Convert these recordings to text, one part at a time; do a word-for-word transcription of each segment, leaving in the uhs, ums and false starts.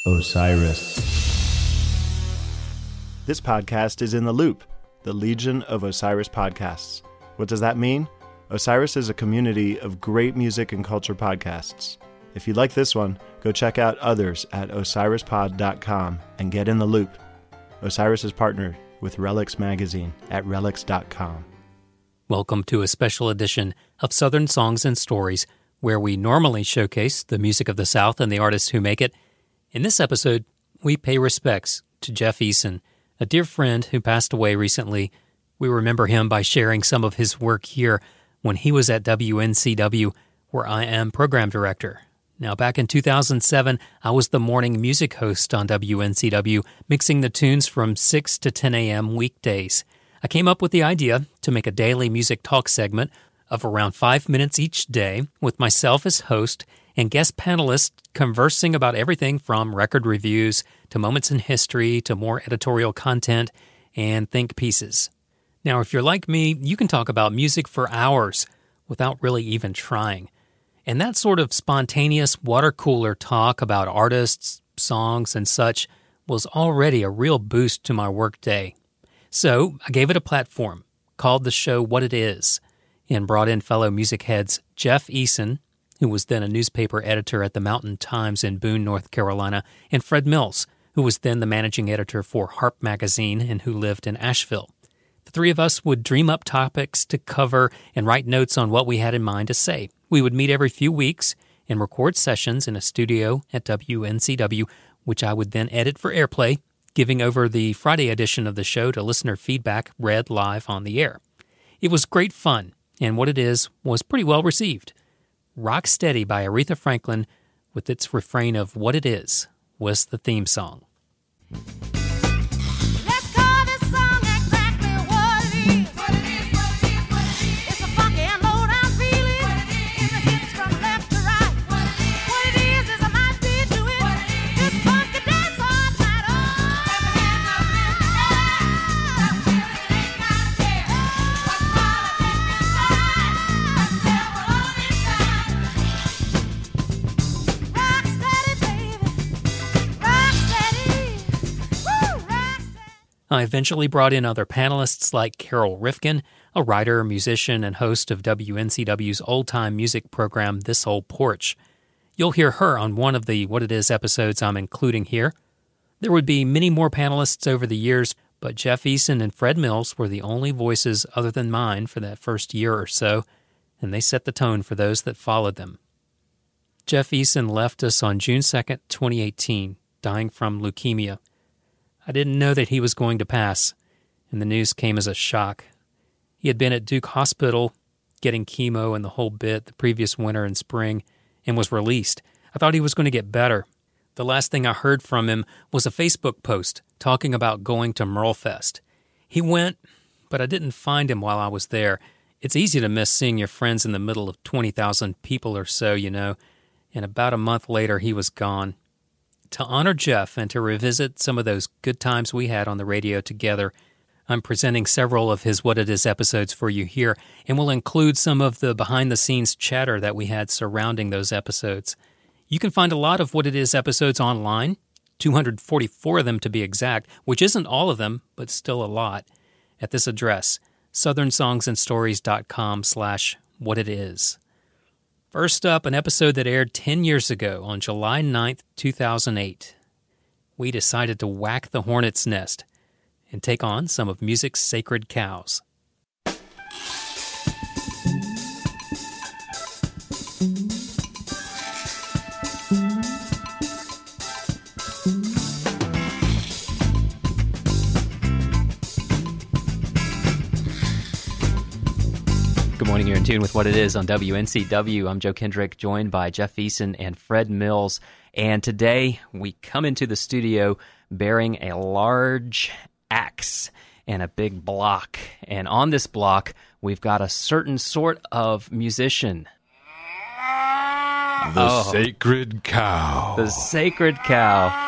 Osiris. This podcast is in the Loop, the Legion of Osiris podcasts. What does that mean? Osiris is a community of great music and culture podcasts. If you like this one, go check out others at osiris pod dot com and get in the loop. Osiris is partnered with Relix Magazine at relix dot com. Welcome to a special edition of Southern Songs and Stories, where we normally showcase the music of the South and the artists who make it. In this episode, we pay respects to Jeff Eason, a dear friend who passed away recently. We remember him by sharing some of his work here when he was at W N C W, where I am program director. Now, back in two thousand seven, I was the morning music host on W N C W, mixing the tunes from six to ten a.m. weekdays. I came up with the idea to make a daily music talk segment of around five minutes each day with myself as host and guest panelists conversing about everything from record reviews to moments in history to more editorial content and think pieces. Now, if you're like me, you can talk about music for hours without really even trying. And that sort of spontaneous water cooler talk about artists, songs, and such was already a real boost to my workday. So I gave it a platform, called the show What It Is, and brought in fellow music heads Jeff Eason, who was then a newspaper editor at the Mountain Times in Boone, North Carolina, and Fred Mills, who was then the managing editor for Harp Magazine and who lived in Asheville. The three of us would dream up topics to cover and write notes on what we had in mind to say. We would meet every few weeks and record sessions in a studio at W N C W, which I would then edit for airplay, giving over the Friday edition of the show to listener feedback read live on the air. It was great fun, and What It Is was pretty well received. Rock Steady by Aretha Franklin, with its refrain of What It Is, was the theme song. I eventually brought in other panelists like Carol Rifkin, a writer, musician, and host of W N C W's old-time music program This Old Porch. You'll hear her on one of the What It Is episodes I'm including here. There would be many more panelists over the years, but Jeff Eason and Fred Mills were the only voices other than mine for that first year or so, and they set the tone for those that followed them. Jeff Eason left us on June second, twenty eighteen, dying from leukemia. I didn't know that he was going to pass, and the news came as a shock. He had been at Duke Hospital getting chemo and the whole bit the previous winter and spring and was released. I thought he was going to get better. The last thing I heard from him was a Facebook post talking about going to Merlefest. He went, but I didn't find him while I was there. It's easy to miss seeing your friends in the middle of twenty thousand people or so, you know, and about a month later he was gone. To honor Jeff and to revisit some of those good times we had on the radio together, I'm presenting several of his What It Is episodes for you here, and will include some of the behind-the-scenes chatter that we had surrounding those episodes. You can find a lot of What It Is episodes online, two hundred forty-four of them to be exact, which isn't all of them, but still a lot, at this address, southern songs and stories dot com slash what it is. First up, an episode that aired ten years ago on July ninth, two thousand eight. We decided to whack the hornet's nest and take on some of music's sacred cows. Good morning, you're in tune with What It Is on W N C W. I'm Joe Kendrick, joined by Jeff Eason and Fred Mills. And today we come into the studio bearing a large axe and a big block. And on this block, we've got a certain sort of musician. The oh, sacred cow. The sacred cow.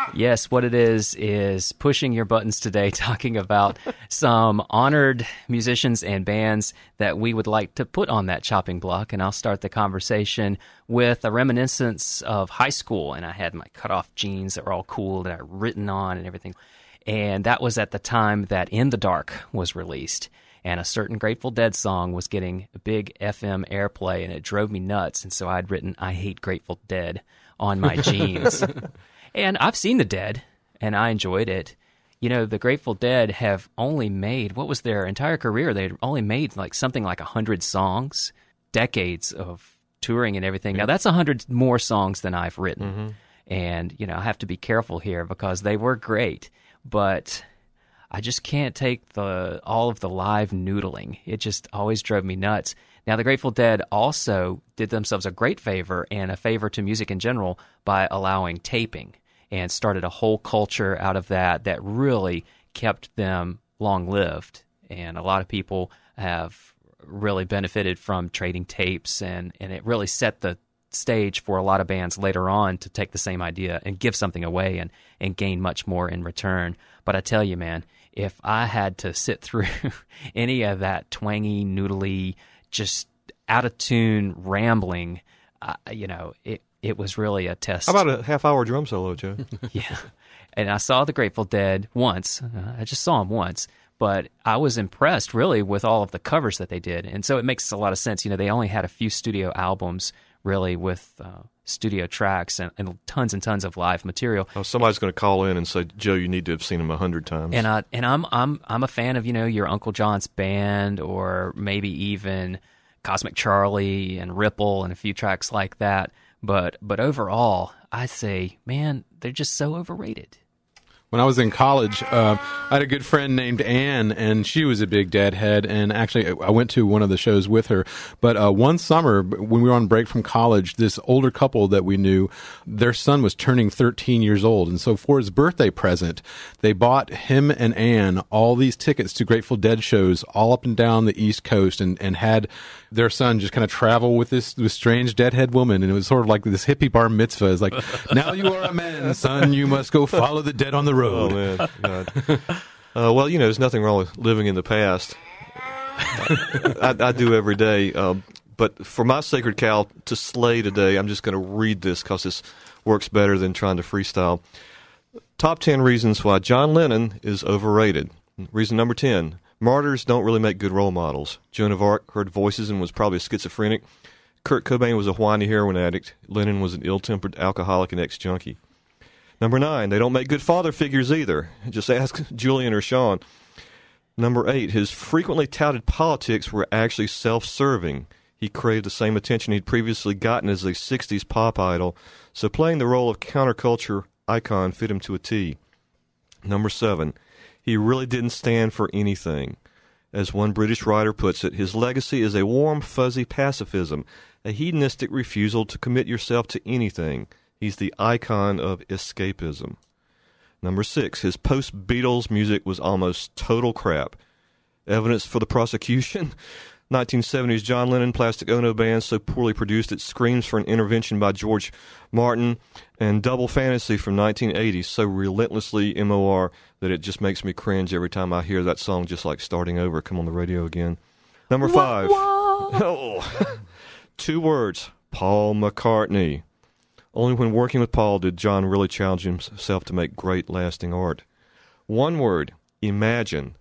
Yes, what it is is pushing your buttons today, talking about some honored musicians and bands that we would like to put on that chopping block. And I'll start the conversation with a reminiscence of high school. And I had my cutoff jeans that were all cool that I'd written on and everything. And that was at the time that In the Dark was released. And a certain Grateful Dead song was getting a big F M airplay, and it drove me nuts. And so I'd written, I hate Grateful Dead on my jeans. And I've seen the Dead, and I enjoyed it. You know, the Grateful Dead have only made, what was their entire career? They'd only made like something like one hundred songs, decades of touring and everything. Now, that's one hundred more songs than I've written. Mm-hmm. And, you know, I have to be careful here because they were great. But I just can't take the all of the live noodling. It just always drove me nuts. Now, the Grateful Dead also did themselves a great favor and a favor to music in general by allowing taping and started a whole culture out of that that really kept them long-lived. And a lot of people have really benefited from trading tapes, and, and it really set the stage for a lot of bands later on to take the same idea and give something away and, and gain much more in return. But I tell you, man, if I had to sit through any of that twangy, noodly, just out-of-tune rambling, uh, you know, it, it was really a test. How about a half-hour drum solo, Joe? Yeah. And I saw the Grateful Dead once. Uh, I just saw them once. But I was impressed, really, with all of the covers that they did. And so it makes a lot of sense. You know, they only had a few studio albums, really, with uh, studio tracks and, and tons and tons of live material. Oh, somebody's going to call in and say, Joe, you need to have seen them a hundred times. And I and I'm I'm I'm a fan of, you know, your Uncle John's Band, or maybe even Cosmic Charlie and Ripple and a few tracks like that. But but overall, I say, man, they're just so overrated. When I was in college, uh, I had a good friend named Ann, and she was a big Deadhead, and actually I went to one of the shows with her. But uh, one summer, when we were on break from college, this older couple that we knew, their son was turning thirteen years old. And so for his birthday present, they bought him and Ann all these tickets to Grateful Dead shows all up and down the East Coast, and, and had their son just kind of travel with this, this strange Deadhead woman. And it was sort of like this hippie bar mitzvah. It's like, now you are a man, son, you must go follow the dead on the road. Oh, man. God. Uh, well, you know, there's nothing wrong with living in the past. I, I do every day. Um, but for my sacred cow to slay today, I'm just going to read this because this works better than trying to freestyle. Top ten reasons why John Lennon is overrated. Reason number ten, martyrs don't really make good role models. Joan of Arc heard voices and was probably a schizophrenic. Kurt Cobain was a whiny heroin addict. Lennon was an ill-tempered alcoholic and ex-junkie. Number nine, they don't make good father figures either. Just ask Julian or Sean. Number eight, his frequently touted politics were actually self-serving. He craved the same attention he'd previously gotten as a sixties pop idol, so playing the role of counterculture icon fit him to a T. Number seven, he really didn't stand for anything. As one British writer puts it, his legacy is a warm, fuzzy pacifism, a hedonistic refusal to commit yourself to anything. He's the icon of escapism. Number six, his post-Beatles music was almost total crap. Evidence for the prosecution? nineteen seventies John Lennon Plastic Ono Band, so poorly produced it screams for an intervention by George Martin. And Double Fantasy from nineteen eighty, so relentlessly M O R that it just makes me cringe every time I hear that song, just like starting over, come on the radio again. Number five. Wah, wah. Oh, two words, Paul McCartney. Only when working with Paul did John really challenge himself to make great, lasting art. One word, imagine.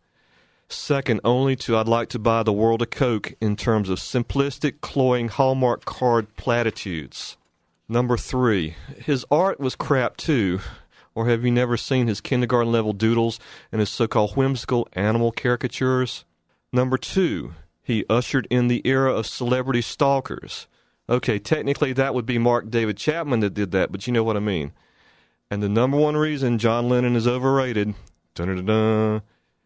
Second only to I'd like to buy the world a Coke in terms of simplistic, cloying Hallmark card platitudes. Number three, his art was crap too. Or have you never seen his kindergarten-level doodles and his so-called whimsical animal caricatures? Number two, he ushered in the era of celebrity stalkers. Okay, technically that would be Mark David Chapman that did that, but you know what I mean. And the number one reason John Lennon is overrated, dun-dun-dun-dun,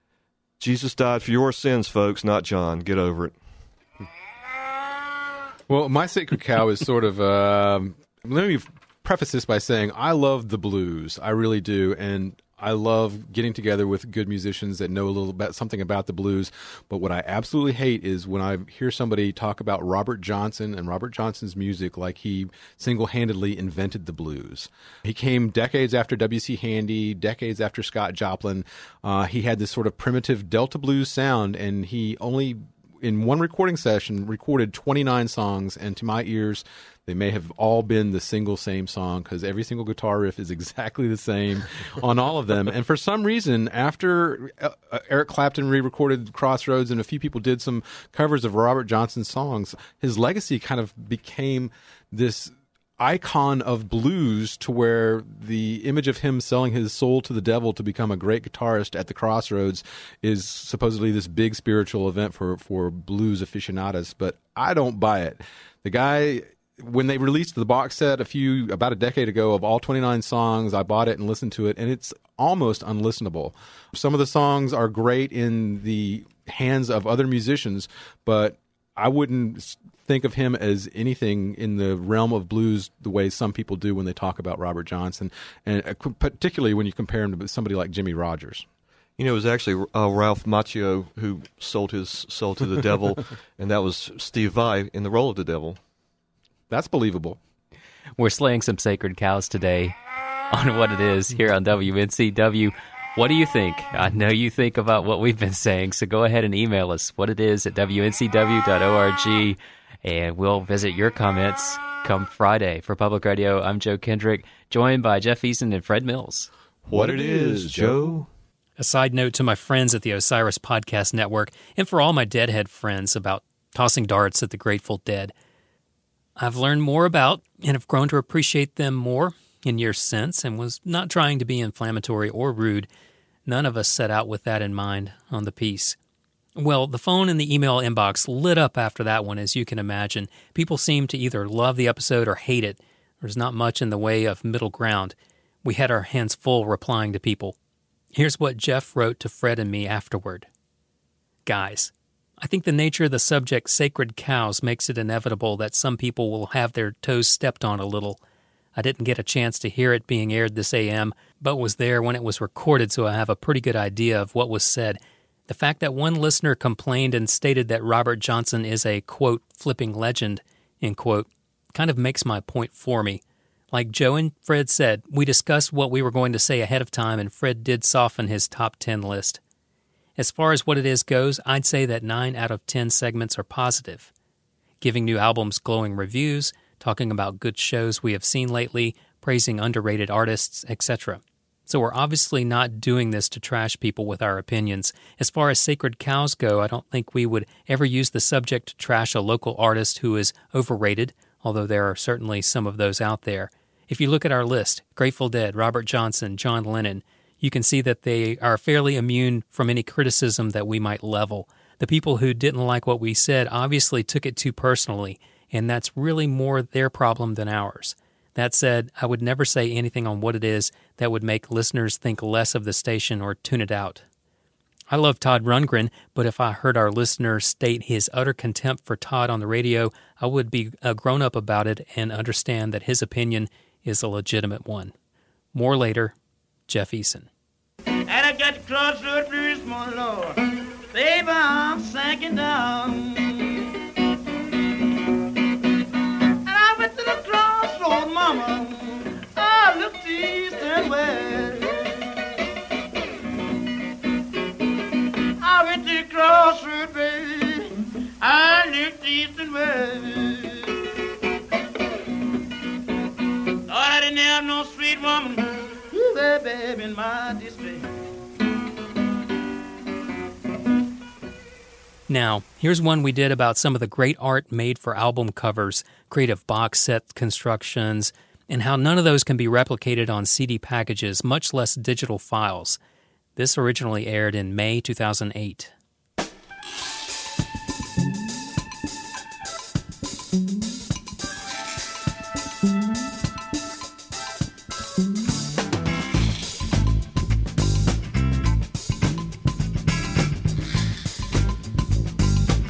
Jesus died for your sins, folks, not John. Get over it. Well, my sacred cow is sort of, um, let me preface this by saying I love the blues. I really do. And I love getting together with good musicians that know a little bit something about the blues. But what I absolutely hate is when I hear somebody talk about Robert Johnson and Robert Johnson's music like he single-handedly invented the blues. He came decades after W C Handy, decades after Scott Joplin. Uh, he had this sort of primitive Delta blues sound, and he only, in one recording session, recorded twenty-nine songs, and to my ears, they may have all been the single same song because every single guitar riff is exactly the same on all of them. And for some reason, after uh, Eric Clapton re-recorded Crossroads and a few people did some covers of Robert Johnson's songs, his legacy kind of became this icon of blues to where the image of him selling his soul to the devil to become a great guitarist at the Crossroads is supposedly this big spiritual event for, for blues aficionados. But I don't buy it. The guy... When they released the box set a few, about a decade ago of all twenty-nine songs, I bought it and listened to it, and it's almost unlistenable. Some of the songs are great in the hands of other musicians, but I wouldn't think of him as anything in the realm of blues the way some people do when they talk about Robert Johnson, and particularly when you compare him to somebody like Jimmy Rogers. You know, it was actually uh, Ralph Macchio who sold his soul to the devil, and that was Steve Vai in the role of the devil. That's believable. We're slaying some sacred cows today on What It Is here on W N C W. What do you think? I know you think about what we've been saying, so go ahead and email us, what it is at W N C W dot org, and we'll visit your comments come Friday. For Public Radio, I'm Joe Kendrick, joined by Jeff Eason and Fred Mills. What it is, Joe. A side note to my friends at the Osiris Podcast Network, and for all my Deadhead friends about tossing darts at the Grateful Dead. I've learned more about and have grown to appreciate them more in years since, and was not trying to be inflammatory or rude. None of us set out with that in mind on the piece. Well, the phone and the email inbox lit up after that one, as you can imagine. People seem to either love the episode or hate it. There's not much in the way of middle ground. We had our hands full replying to people. Here's what Jeff wrote to Fred and me afterward. Guys, I think the nature of the subject, sacred cows, makes it inevitable that some people will have their toes stepped on a little. I didn't get a chance to hear it being aired this A M, but was there when it was recorded, so I have a pretty good idea of what was said. The fact that one listener complained and stated that Robert Johnson is a, quote, flipping legend, end quote, kind of makes my point for me. Like Joe and Fred said, we discussed what we were going to say ahead of time, and Fred did soften his top ten list. As far as What It Is goes, I'd say that nine out of ten segments are positive. Giving new albums glowing reviews, talking about good shows we have seen lately, praising underrated artists, et cetera. So we're obviously not doing this to trash people with our opinions. As far as sacred cows go, I don't think we would ever use the subject to trash a local artist who is overrated, although there are certainly some of those out there. If you look at our list, Grateful Dead, Robert Johnson, John Lennon, you can see that they are fairly immune from any criticism that we might level. The people who didn't like what we said obviously took it too personally, and that's really more their problem than ours. That said, I would never say anything on What It Is that would make listeners think less of the station or tune it out. I love Todd Rundgren, but if I heard our listener state his utter contempt for Todd on the radio, I would be a grown-up about it and understand that his opinion is a legitimate one. More later, Jeff Eason. And I got the crossroad blues, my Lord. Baby, I'm sinking down. And I went to the crossroad, mama. I looked east and west. I went to the crossroad, baby. I looked east and west. Lord, I didn't have no sweet woman. Ooh, baby, in my despair. Now, here's one we did about some of the great art made for album covers, creative box set constructions, and how none of those can be replicated on C D packages, much less digital files. This originally aired in May two thousand eight.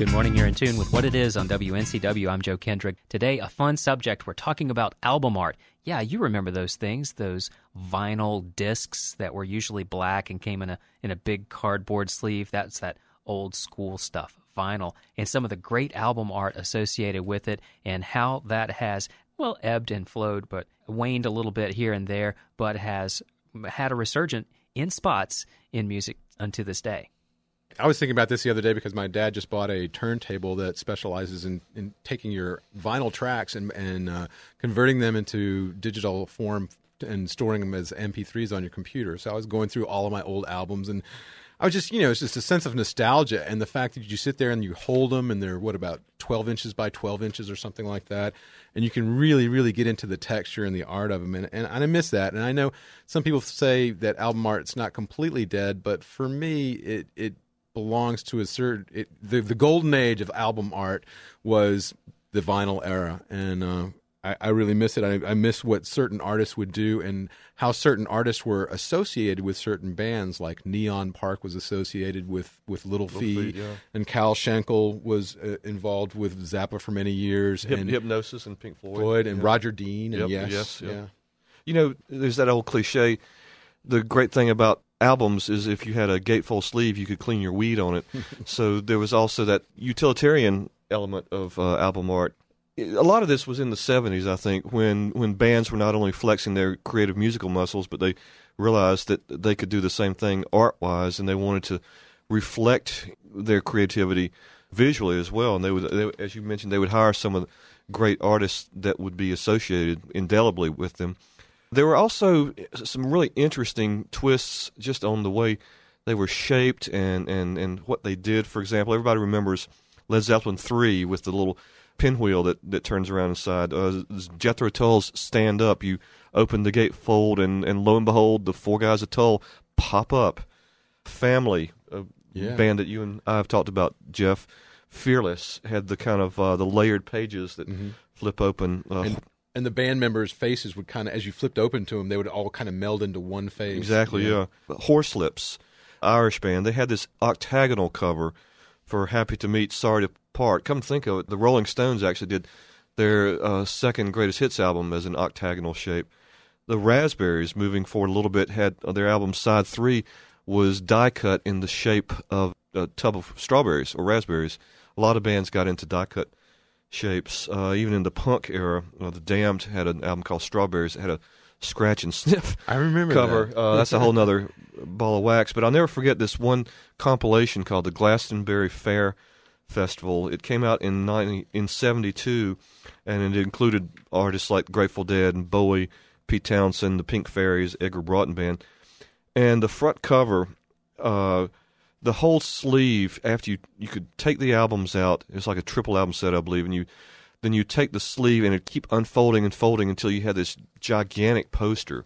Good morning, you're in tune with What It Is on W N C W. I'm Joe Kendrick. Today, a fun subject. We're talking about album art. Yeah, you remember those things, those vinyl discs that were usually black and came in a in a big cardboard sleeve. That's that old school stuff, vinyl, and some of the great album art associated with it and how that has, well, ebbed and flowed, but waned a little bit here and there, but has had a resurgence in spots in music unto this day. I was thinking about this the other day because my dad just bought a turntable that specializes in, in taking your vinyl tracks and, and uh, converting them into digital form and storing them as M P threes on your computer. So I was going through all of my old albums, and I was just, you know, it's just a sense of nostalgia and the fact that you sit there and you hold them and they're, what, about twelve inches by twelve inches or something like that. And you can really, really get into the texture and the art of them. And, and, and I miss that. And I know some people say that album art's not completely dead, but for me, it, it belongs to a certain it, the the golden age of album art was the vinyl era, and uh, I, I really miss it. I, I miss what certain artists would do and how certain artists were associated with certain bands. Like Neon Park was associated with with Little, Little Feat, Feat yeah. and Cal Schenkel was uh, involved with Zappa for many years, Hip, and Hypnosis and Pink Floyd, Floyd and yeah. Roger Dean, and Yep, yes, yes, yeah. yeah. You know, there's that old cliche. The great thing about albums is if you had a gatefold sleeve, you could clean your weed on it. So there was also that utilitarian element of uh, album art. A lot of this was in the seventies, I think, when, when bands were not only flexing their creative musical muscles, but they realized that they could do the same thing art-wise, and they wanted to reflect their creativity visually as well. And they would, they, as you mentioned, they would hire some of the great artists that would be associated indelibly with them. There were also some really interesting twists just on the way they were shaped and, and, and what they did. For example, everybody remembers Led Zeppelin three with the little pinwheel that, that turns around inside. Uh, Jethro Tull's Stand Up. You open the gatefold, and, and lo and behold, the four guys of Tull pop up. Family, a Yeah. band that you and I have talked about, Jeff. Fearless had the kind of uh, the layered pages that Mm-hmm. flip open. Uh, And, and the band members' faces would kind of, as you flipped open to them, they would all kind of meld into one face. Exactly, yeah. yeah. Horselips, Irish band, they had this octagonal cover for Happy to Meet, Sorry to Part. Come to think of it, the Rolling Stones actually did their uh, second greatest hits album as an octagonal shape. The Raspberries, moving forward a little bit, had uh, their album Side three was die cut in the shape of a tub of strawberries or raspberries. A lot of bands got into die cut shapes. Uh, even in the punk era, uh, the Damned had an album called Strawberries that had a scratch and sniff I remember cover. that. Uh, that's a whole other ball of wax. But I'll never forget this one compilation called the Glastonbury Fair Festival. It came out in ninety, in seventy-two, and it included artists like Grateful Dead and Bowie, Pete Townsend, the Pink Fairies, Edgar Broughton Band. And the front cover, uh, the whole sleeve, after you you could take the albums out, it's like a triple album set, I believe, and you then you take the sleeve and it keep unfolding and folding until you had this gigantic poster.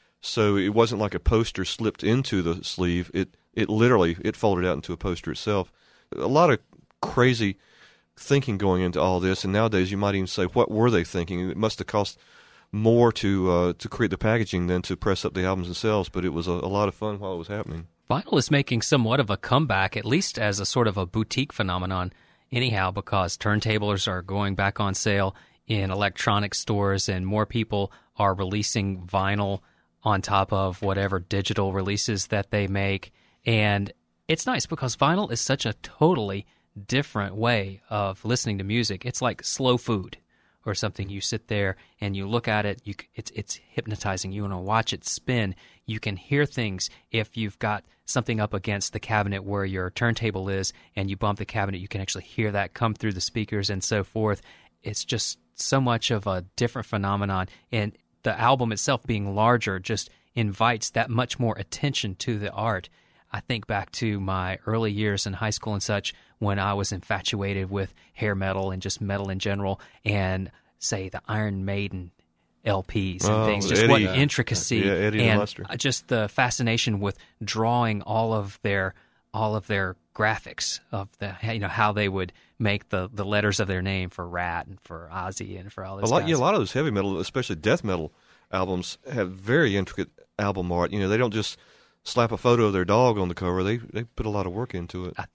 So it wasn't like a poster slipped into the sleeve. It it literally, it folded out into a poster itself. A lot of crazy thinking going into all this, and nowadays you might even say, what were they thinking? It must have cost more to uh, to create the packaging than to press up the albums themselves, but it was a, a lot of fun while it was happening. Vinyl is making somewhat of a comeback, at least as a sort of a boutique phenomenon anyhow, because turntables are going back on sale in electronic stores and more people are releasing vinyl on top of whatever digital releases that they make. And it's nice because vinyl is such a totally different way of listening to music. It's like slow food or something. You sit there and you look at it, you, it's it's hypnotizing. You want to watch it spin. You can hear things if you've got something up against the cabinet where your turntable is and you bump the cabinet, you can actually hear that come through the speakers and so forth. It's just so much of a different phenomenon, and the album itself being larger just invites that much more attention to the art. I think back to my early years in high school and such when I was infatuated with hair metal and just metal in general, and say the Iron Maiden L Ps and Oh, things, just Eddie. what intricacy Yeah, Eddie and Lester. just the fascination with drawing all of their all of their graphics of the, you know, how they would make the, the letters of their name for Rat and for Ozzy and for all A those lot, guys. yeah, a lot of those heavy metal, especially death metal albums, have very intricate album art. You know, they don't just slap a photo of their dog on the cover. They they put a lot of work into it. I think,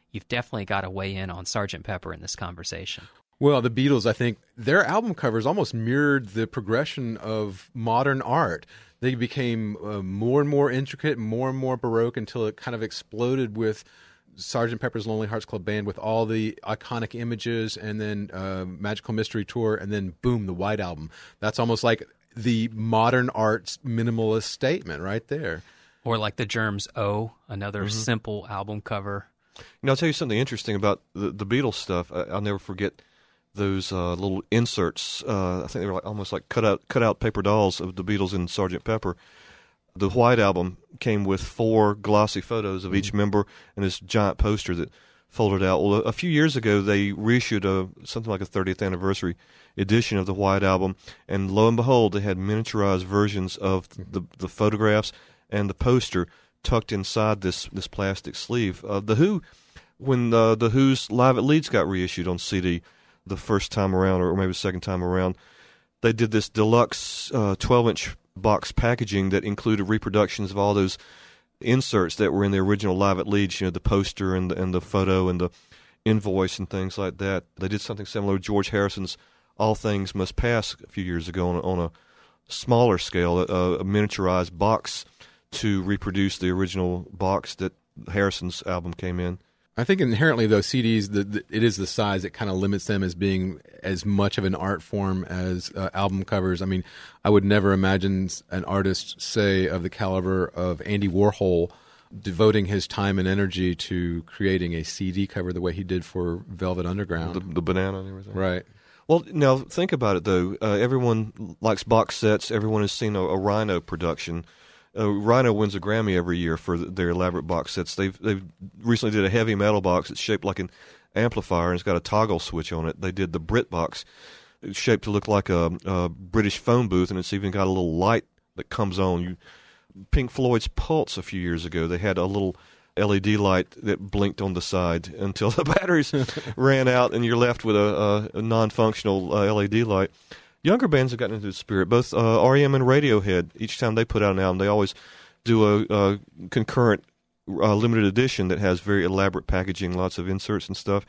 you've definitely got to weigh in on Sergeant Pepper in this conversation. Well, the Beatles, I think, their album covers almost mirrored the progression of modern art. They became uh, more and more intricate, more and more Baroque, until it kind of exploded with Sergeant Pepper's Lonely Hearts Club Band, with all the iconic images, and then uh, Magical Mystery Tour, and then boom, the White Album. That's almost like the modern art's minimalist statement right there. Or like the Germs' O, another mm-hmm. simple album cover. You know, I'll tell you something interesting about the, the Beatles stuff. I, I'll never forget those uh, little inserts. Uh, I think they were like, almost like cut out, cut out paper dolls of the Beatles and Sergeant Pepper. The White Album came with four glossy photos of each member and this giant poster that folded out. Well, a few years ago, they reissued a, something like a thirtieth anniversary edition of the White Album, and lo and behold, they had miniaturized versions of the, the photographs and the poster tucked inside this, this plastic sleeve. Uh, the Who, when uh, the Who's Live at Leeds got reissued on C D the first time around, or maybe the second time around, they did this deluxe uh, twelve-inch box packaging that included reproductions of all those inserts that were in the original Live at Leeds, you know, the poster and the, and the photo and the invoice and things like that. They did something similar with George Harrison's All Things Must Pass a few years ago on a, on a smaller scale, a, a miniaturized box to reproduce the original box that Harrison's album came in. I think inherently, though, C Ds, the, the, it is the size that kind of limits them as being as much of an art form as uh, album covers. I mean, I would never imagine an artist, say, of the caliber of Andy Warhol, devoting his time and energy to creating a C D cover the way he did for Velvet Underground. The, the banana and everything. Right. Well, now, think about it, though. Uh, everyone likes box sets. Everyone has seen a, a Rhino production. Uh, Rhino wins a Grammy every year for their elaborate box sets. They've they've recently did a heavy metal box that's shaped like an amplifier and it's got a toggle switch on it. They did the Brit box, it's shaped to look like a, a British phone booth, and it's even got a little light that comes on. You, Pink Floyd's Pulse a few years ago, they had a little L E D light that blinked on the side until the batteries ran out, and you're left with a, a, a non-functional uh, L E D light. Younger bands have gotten into the spirit. Both uh, R E M and Radiohead, each time they put out an album, they always do a, a concurrent uh, limited edition that has very elaborate packaging, lots of inserts and stuff.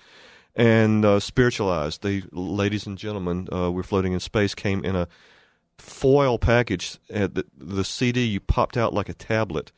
And uh, Spiritualized, they, ladies and gentlemen, uh, We're Floating in Space, came in a foil package. At the, the C D you popped out like a tablet.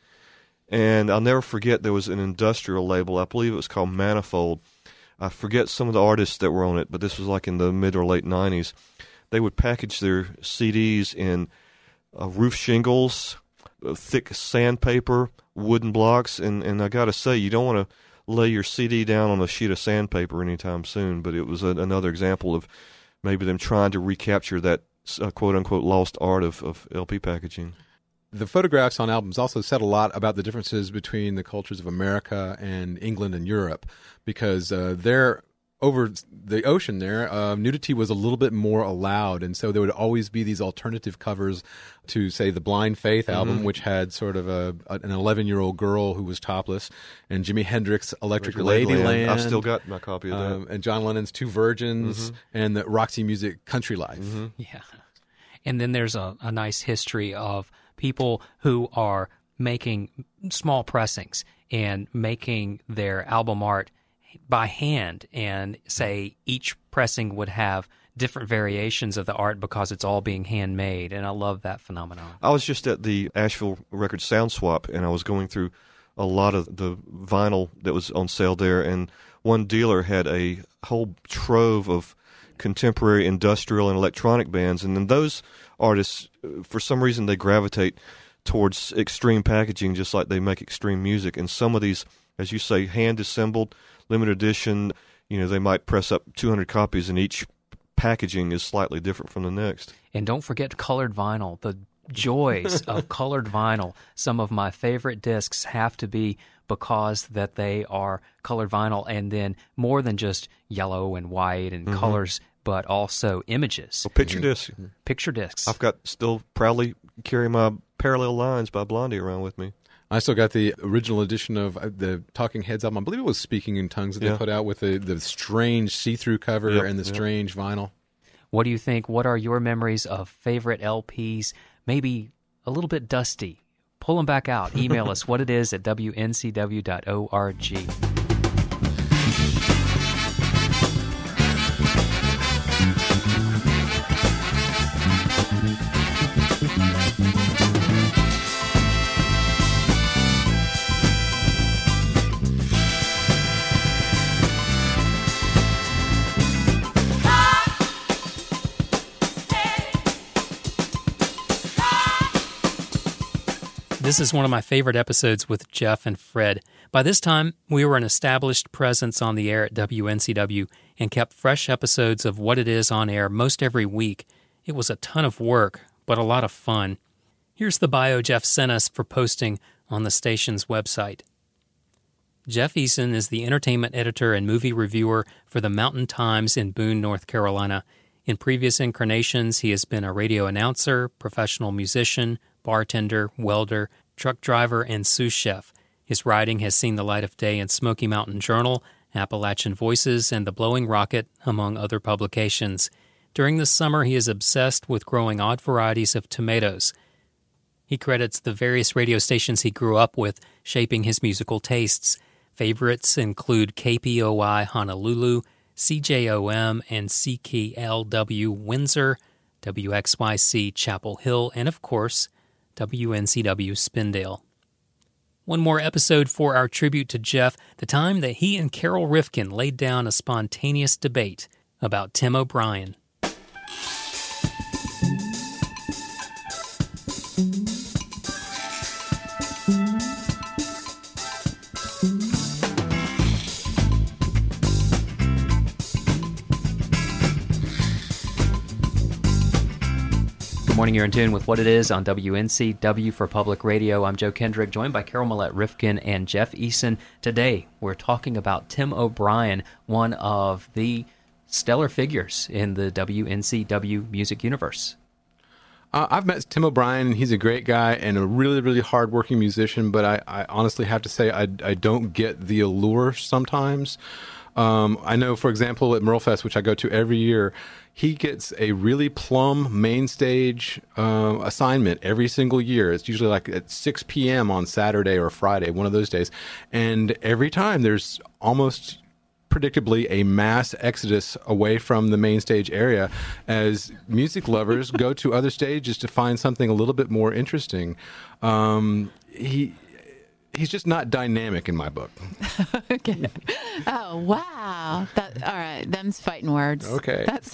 And I'll never forget, there was an industrial label, I believe it was called Manifold. I forget some of the artists that were on it, but this was like in the mid or late nineties. They would package their C Ds in uh, roof shingles, uh, thick sandpaper, wooden blocks, and, and I got to say, you don't want to lay your C D down on a sheet of sandpaper anytime soon, but it was a, another example of maybe them trying to recapture that uh, quote-unquote lost art of, of L P packaging. The photographs on albums also said a lot about the differences between the cultures of America and England and Europe, because uh, they're over the ocean there, uh, nudity was a little bit more allowed, and so there would always be these alternative covers to, say, the Blind Faith album, mm-hmm. which had sort of a, a an eleven-year-old girl who was topless, and Jimi Hendrix' Electric Ladyland. I've still got my copy of that. Um, and John Lennon's Two Virgins, mm-hmm. and the Roxy Music Country Life. Mm-hmm. Yeah. And then there's a, a nice history of people who are making small pressings and making their album art by hand, and say each pressing would have different variations of the art because it's all being handmade, and I love that phenomenon. I was just at the Asheville Records Sound Swap, and I was going through a lot of the vinyl that was on sale there, and one dealer had a whole trove of contemporary industrial and electronic bands, and then those artists, for some reason, they gravitate towards extreme packaging just like they make extreme music, and some of these, as you say, hand-assembled, limited edition, you know, they might press up two hundred copies, and each packaging is slightly different from the next. And don't forget colored vinyl, the joys of colored vinyl. Some of my favorite discs have to be because that they are colored vinyl, and then more than just yellow and white and mm-hmm. colors, but also images. Well, picture discs. Picture discs. I've got, still proudly carry my Parallel Lines by Blondie around with me. I still got the original edition of the Talking Heads album. I believe it was Speaking in Tongues that yeah. they put out with the, the strange see-through cover yep, and the yep. strange vinyl. What do you think? What are your memories of favorite L Ps? Maybe a little bit dusty. Pull them back out. Email us what it is at W N C W dot org. This is one of my favorite episodes with Jeff and Fred. By this time, we were an established presence on the air at W N C W and kept fresh episodes of What It Is on air most every week. It was a ton of work, but a lot of fun. Here's the bio Jeff sent us for posting on the station's website. Jeff Eason is the entertainment editor and movie reviewer for the Mountain Times in Boone, North Carolina. In previous incarnations, he has been a radio announcer, professional musician, bartender, welder, truck driver, and sous chef. His writing has seen the light of day in Smoky Mountain Journal, Appalachian Voices, and The Blowing Rocket, among other publications. During the summer, he is obsessed with growing odd varieties of tomatoes. He credits the various radio stations he grew up with, shaping his musical tastes. Favorites include K P O I Honolulu, C J O M and C K L W Windsor, W X Y C Chapel Hill, and of course, W N C W Spindale. One more episode for our tribute to Jeff, the time that he and Carol Rifkin laid down a spontaneous debate about Tim O'Brien. Good morning, you're in tune with What It Is on W N C W for Public Radio. I'm Joe Kendrick, joined by Carol Millette Rifkin and Jeff Eason. Today, we're talking about Tim O'Brien, one of the stellar figures in the W N C W music universe. Uh, I've met Tim O'Brien, and he's a great guy and a really, really hardworking musician, but I, I honestly have to say I, I don't get the allure sometimes. Um, I know, for example, at Merlefest, which I go to every year, he gets a really plum main stage uh, assignment every single year. It's usually like at six p.m. on Saturday or Friday, one of those days. And every time there's almost predictably a mass exodus away from the main stage area as music lovers go to other stages to find something a little bit more interesting. Um, he... He's just not dynamic in my book. Okay. Oh, wow. That, all right. Them's fighting words. Okay. That's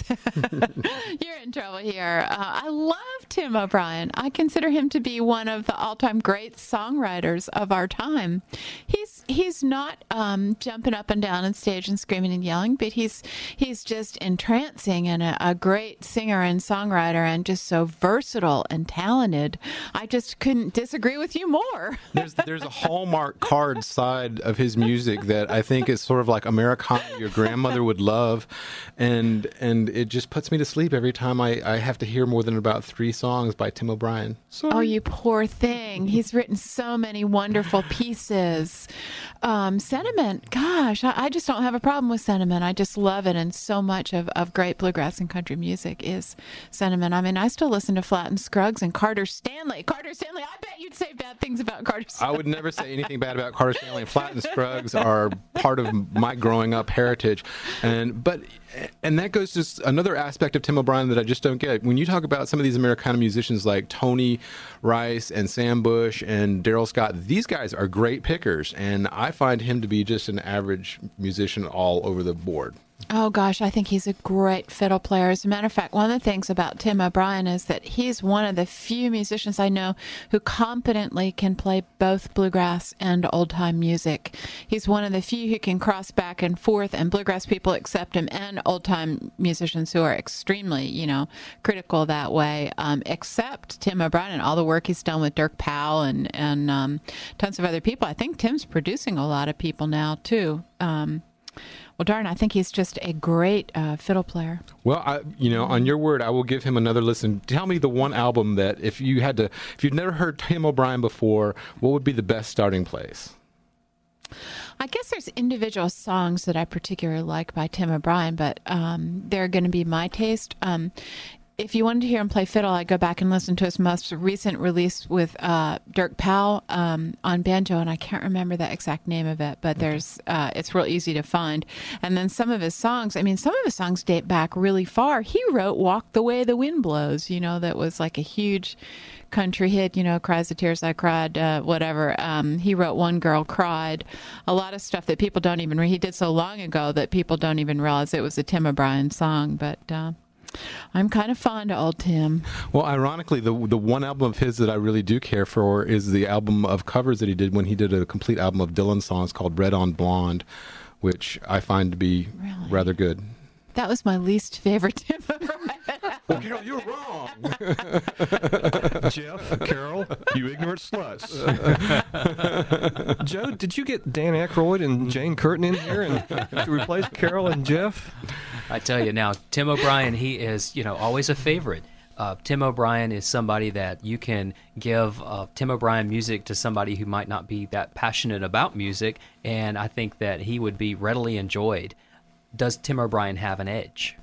You're in trouble here. Uh, I love Tim O'Brien. I consider him to be one of the all-time great songwriters of our time. He's he's not um, jumping up and down on stage and screaming and yelling, but he's he's just entrancing and a, a great singer and songwriter and just so versatile and talented. I just couldn't disagree with you more. There's there's a Hallmark card side of his music that I think is sort of like Americana your grandmother would love, and and it just puts me to sleep every time I, I have to hear more than about three songs by Tim O'Brien. Sorry. Oh, you poor thing. He's written so many wonderful pieces. Um, sentiment, gosh, I, I just don't have a problem with sentiment. I just love it, and so much of, of great bluegrass and country music is sentiment. I mean, I still listen to Flatt and Scruggs and Carter Stanley. Carter Stanley, I bet you'd say bad things about Carter Stanley. I would never say anything bad about Carter Stanley. And Flatt and Scruggs are part of my growing up heritage, and but and that goes to another aspect of Tim O'Brien that I just don't get. When you talk about some of these Americana musicians like Tony Rice and Sam Bush and Daryl Scott, these guys are great pickers, and I find him to be just an average musician all over the board. Oh, gosh, I think he's a great fiddle player. As a matter of fact, one of the things about Tim O'Brien is that he's one of the few musicians I know who competently can play both bluegrass and old-time music. He's one of the few who can cross back and forth, and bluegrass people accept him, and old-time musicians who are extremely, you know, critical that way, um, accept Tim O'Brien and all the work he's done with Dirk Powell and, and um, tons of other people. I think Tim's producing a lot of people now, too. Um Well, darn, I think he's just a great uh, fiddle player. Well, I, you know, on your word, I will give him another listen. Tell me the one album that if you had to, if you'd never heard Tim O'Brien before, what would be the best starting place? I guess there's individual songs that I particularly like by Tim O'Brien, but um, they're going to be my taste. Um, If you wanted to hear him play fiddle, I'd go back and listen to his most recent release with uh, Dirk Powell um, on banjo, and I can't remember the exact name of it, but there's uh, it's real easy to find. And then some of his songs, I mean, some of his songs date back really far. He wrote Walk the Way the Wind Blows, you know, that was like a huge country hit, you know, Cries the Tears I Cried, uh, whatever. Um, he wrote One Girl Cried, a lot of stuff that people don't even, he did so long ago that people don't even realize it was a Tim O'Brien song, but... Uh, I'm kind of fond of old Tim. Well, ironically, the the one album of his that I really do care for is the album of covers that he did when he did a complete album of Dylan songs called Red on Blonde, which I find to be Really? rather good. That was my least favorite Tim O'Brien. Well, Carol, you're wrong. Jeff, Carol, you ignorant sluts. Joe, did you get Dan Aykroyd and Jane Curtin in here and to replace Carol and Jeff? I tell you now, Tim O'Brien, he is, you know, always a favorite. Uh, Tim O'Brien is somebody that you can give uh, Tim O'Brien music to somebody who might not be that passionate about music, and I think that he would be readily enjoyed. Does Tim O'Brien have an edge?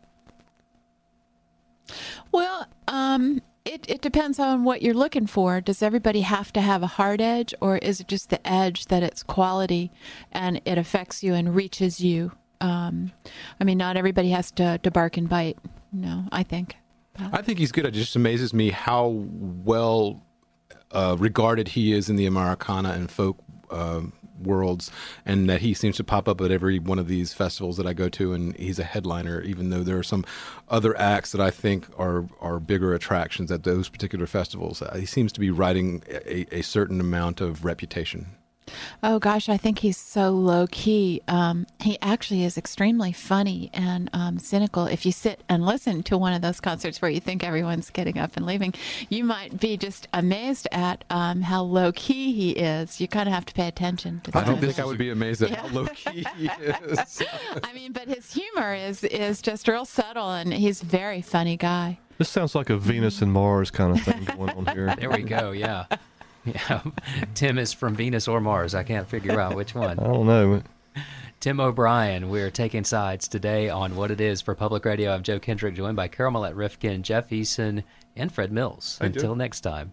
Well, um, it, it depends on what you're looking for. Does everybody have to have a hard edge, or is it just the edge that it's quality and it affects you and reaches you? Um, I mean, not everybody has to, to bark and bite. No, I think. I think he's good. It just amazes me how well uh, regarded he is in the Americana and folk uh, worlds, and that he seems to pop up at every one of these festivals that I go to, and he's a headliner, even though there are some other acts that I think are, are bigger attractions at those particular festivals. Uh, he seems to be riding a, a certain amount of reputation. Oh, gosh, I think he's so low-key. Um, he actually is extremely funny and um, cynical. If you sit and listen to one of those concerts where you think everyone's getting up and leaving, you might be just amazed at um, how low-key he is. You kind of have to pay attention to that. I don't think I would be amazed at Yeah. how low-key he is. I mean, but his humor is, is just real subtle, and he's a very funny guy. This sounds like a Venus and Mars kind of thing going on here. There we go, yeah. Yeah, Tim is from Venus or Mars. I can't figure out which one. I don't know. Tim O'Brien, we're taking sides today on What It Is for Public Radio. I'm Joe Kendrick, joined by Carol Millette Rifkin, Jeff Eason, and Fred Mills. Hi, Joe. Until next time.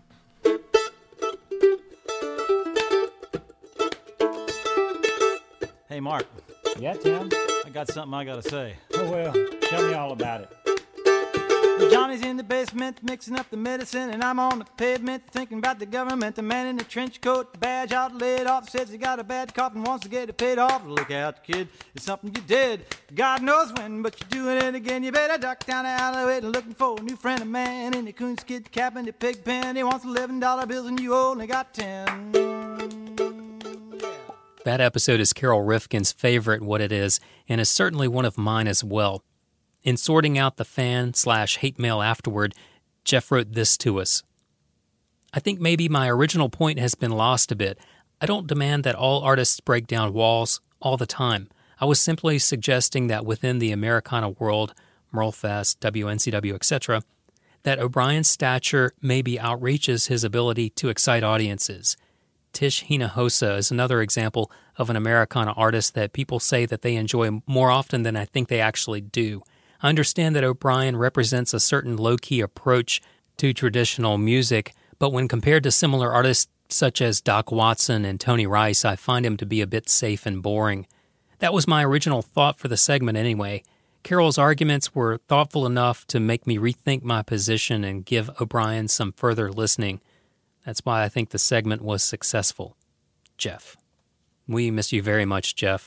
Hey, Mark, Yeah, Tim? I got something I gotta say. Oh, well, tell me all about it. Johnny's in the basement mixing up the medicine, and I'm on the pavement thinking about the government. The man in the trench coat, the badge out laid off, says he got a bad cough and wants to get it paid off. Look out, kid, it's something you did. God knows when, but you're doing it again. You better duck down the alleyway and looking for a new friend of man in the coonskid cap and the pig pen. He wants eleven dollar bills and you only got ten. That episode is Carol Rifkin's favorite What It Is, and is certainly one of mine as well. In sorting out the fan slash hate mail afterward, Jeff wrote this to us. I think maybe my original point has been lost a bit. I don't demand that all artists break down walls all the time. I was simply suggesting that within the Americana world, Merlefest, W N C W, et cetera, that O'Brien's stature maybe outreaches his ability to excite audiences. Tish Hinojosa is another example of an Americana artist that people say that they enjoy more often than I think they actually do. I understand that O'Brien represents a certain low-key approach to traditional music, but when compared to similar artists such as Doc Watson and Tony Rice, I find him to be a bit safe and boring. That was my original thought for the segment anyway. Carol's arguments were thoughtful enough to make me rethink my position and give O'Brien some further listening. That's why I think the segment was successful. Jeff. We miss you very much, Jeff.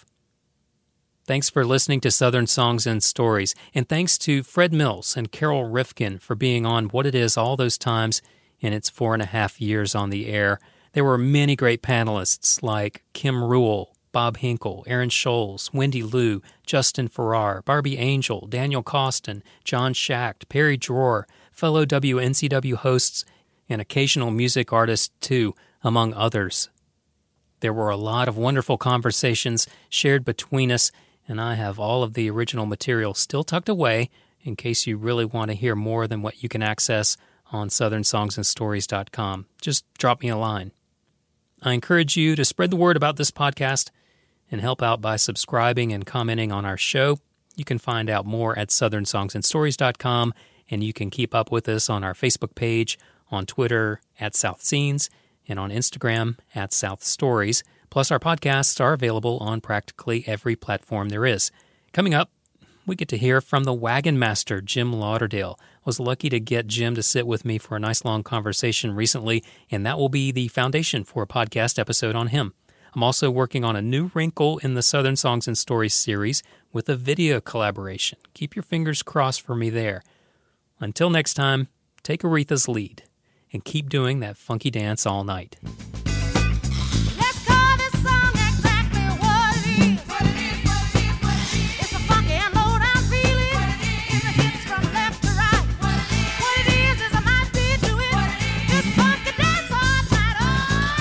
Thanks for listening to Southern Songs and Stories, and thanks to Fred Mills and Carol Rifkin for being on What It Is all those times in its four and a half years on the air. There were many great panelists like Kim Rule, Bob Hinkle, Aaron Scholes, Wendy Liu, Justin Farrar, Barbie Angel, Daniel Costin, John Schacht, Perry Dror, fellow W N C W hosts, and occasional music artists too, among others. There were a lot of wonderful conversations shared between us, and I have all of the original material still tucked away in case you really want to hear more than what you can access on southern songs and stories dot com. Just drop me a line. I encourage you to spread the word about this podcast and help out by subscribing and commenting on our show. You can find out more at southern songs and stories dot com, and you can keep up with us on our Facebook page, on Twitter at South Scenes, and on Instagram at South Stories. Plus, our podcasts are available on practically every platform there is. Coming up, we get to hear from the Wagon Master, Jim Lauderdale. I was lucky to get Jim to sit with me for a nice long conversation recently, and that will be the foundation for a podcast episode on him. I'm also working on a new wrinkle in the Southern Songs and Stories series with a video collaboration. Keep your fingers crossed for me there. Until next time, take Aretha's lead and keep doing that funky dance all night. Let's call this song exactly what it is. What it is, what it is, what it is. It's a funky and low-down feeling. What it is. In the hips from left to right. What it is, what it is, is I might be doing what it is. This funky dance all night. Oh,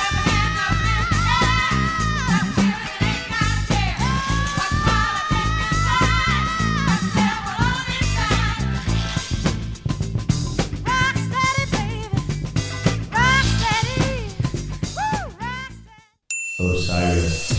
rock steady, baby. Rock steady. Woo, rock steady. Osiris.